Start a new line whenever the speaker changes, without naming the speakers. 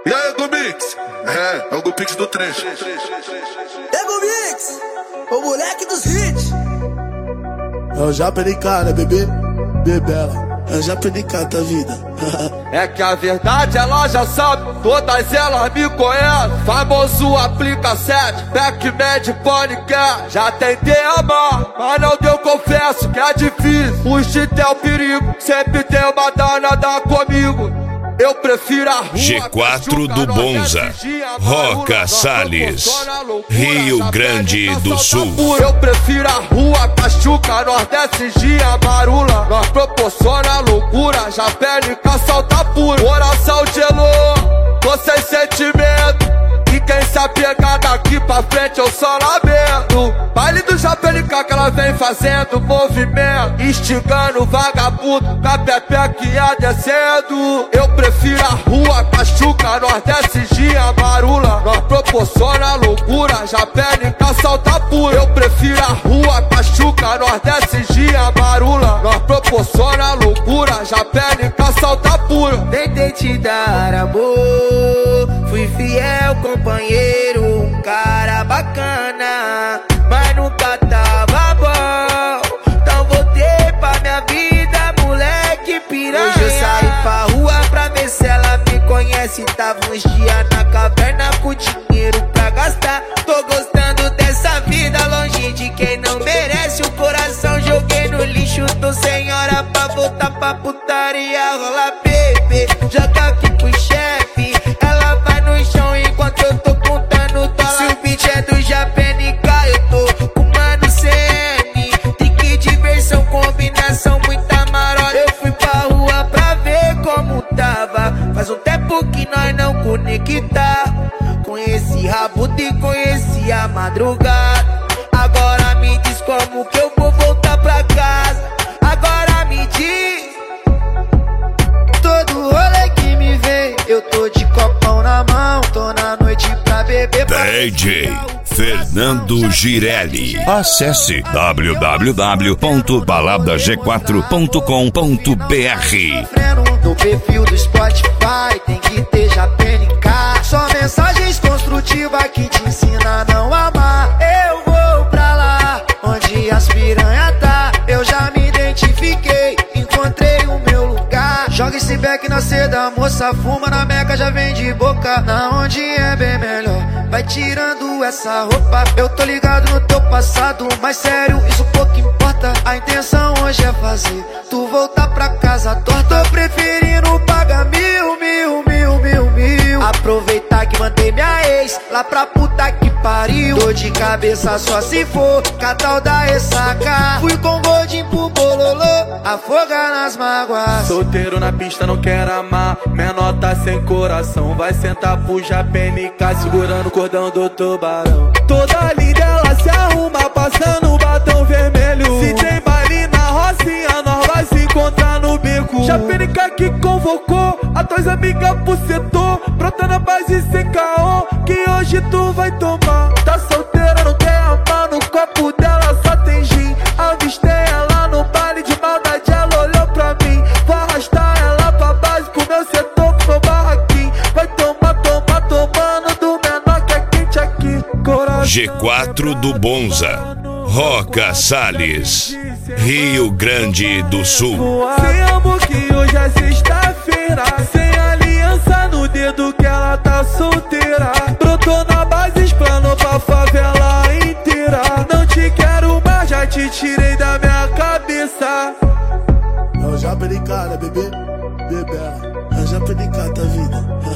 E aí, Ego Mix? É o Ego Mix do trecho.
Ego Mix, o moleque dos hits.
É o Japenicana, bebê, bebela. É o Japenicana da vida.
É que a verdade ela já sabe, todas elas me conhecem. Famoso aplica 7, Pac-Man, Paniquer. Já tentei amar, mas não deu, confesso que é difícil. Fugir é o perigo, sempre tem uma danada comigo. Eu prefiro a rua,
G4 do Bonza, Roca Salles, Rio Grande do Sul.
Eu prefiro a rua, Cachuca, Nordeste, Gia, Marula. Nós proporciona loucura, Japénica, salta puro. Coração gelou, tô sem sentimento. E quem se apegar daqui pra frente eu só lamento. Baile do Japénica que ela vem fazendo movimento, instigando vagabundo, com a pepeca ia descendo. Eu prefiro a rua, Cachuca, Nordeste, Gia, Marula. Nós proporciona loucura, Japénica, salta puro. Eu prefiro a rua, Cachuca, Nordeste, Gia, Marula. Nós proporciona loucura, Japénica, salta puro.
Tentei te dar amor, fui fiel companheiro, um cara bacana, mas nunca tava bom. Então voltei pra minha vida, moleque piranha. Hoje eu saí pra rua pra ver se ela me conhece. Tava uns dias na caverna com dinheiro pra gastar. Tô gostando dessa vida, longe de quem não merece. O coração joguei no lixo, tô sem hora pra voltar pra putaria. Rola bebê, joga aqui pro chefe. Ela vai no chão enquanto eu tô contando dólar. Se o beat é do Japenica, eu tô com mano CN. Trick, diversão, combinação, muita marola. Eu fui pra rua pra ver como tava. Faz um tempo que nós não conecta. Conheci Rabuto e conheci a madrugada. Agora me diz como que eu vou voltar pra casa. Agora me diz. Todo rolê que me vê, eu tô de copão na mão. Tô na noite pra beber.
DJ Fernando Girelli. Acesse www.baladag4.com.br.
No perfil do Spotify tem que ter Japenica. Só mensagens construtivas que te ensina a não amar. Eu vou pra lá, onde as piranha tá. Eu já me identifiquei, encontrei o meu lugar. Joga esse beck na seda, moça fuma na meca, já vem de boca. Na onde é bem melhor, vai tirando essa roupa. Eu tô ligado no teu passado, mas sério, isso pouco importa. A intenção hoje é fazer tu voltar pra casa torta. Tô preferindo pagar mil. Aproveitar que mandei minha ex lá pra puta que pariu. Tô de cabeça só se for catal da ressaca. Fui com Godinho pro bololô, afogar nas mágoas.
Solteiro na pista, não quero amar. Menor tá sem coração, vai sentar pro Japenica, segurando o cordão do tubarão. Toda linda ela se arruma, passando batom vermelho. Se tem baile na Rocinha, nós vai se encontrar no beco. Japenica que convocou as tuas amigas pro setor. Brota na base sem caô, que hoje tu vai tomar. Tá solteira, não quer amar, no copo dela só tem gin. Avistei ela no baile de maldade, ela olhou pra mim. Vou arrastar ela pra base pro meu setor, pro meu barraquinho. Vai tomar, tomando do menor que é quente aqui. Coração
G4 do Bonza, Roca Salles, Rio Grande do Sul.
Sem amor que hoje é sexta-feira, sem aliança no dedo que ela tá solteira. Brotou na base, explanou pra favela inteira. Não te quero mais, já te tirei da minha cabeça.
É o Japenicana, bebê, bebela. É o Japenicana da vida.